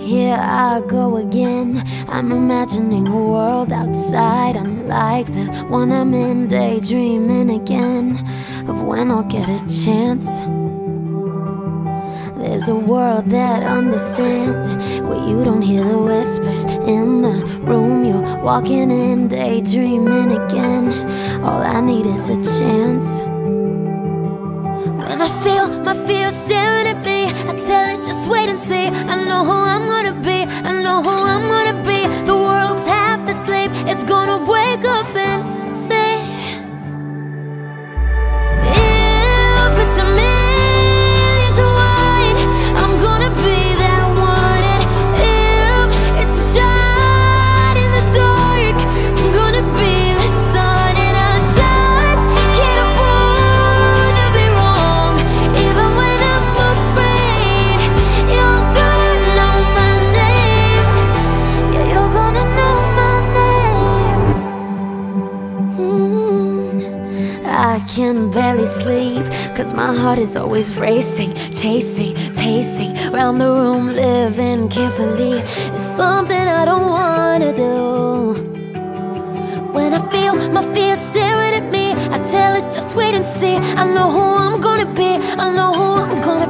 Here I go again. I'm imagining a world outside, unlike the one I'm in, daydreaming again of when I'll get a chance. There's a world that understands, where you don't hear the whispers in the room you're walking in, daydreaming again. All I need is a chance. When I feel my fear staring at me, I tell it, just wait and see. I know who I'm gonna be, I know who I'm gonna be. The world's half asleep, it's gonna wake up and say, if it's a million to one, I'm gonna be that one. And if it's a shot in the dark, I'm gonna be the sun. And I just can't afford to be wrong, even when I'm afraid. You're gonna know my name, yeah, you're gonna know my name. I can barely sleep, 'cause my heart is always racing, chasing, pacing round the room, living carefully. It's something I don't wanna do. When I feel my fear staring at me, I tell it, just wait and see. I know who I'm gonna be, I know who I'm gonna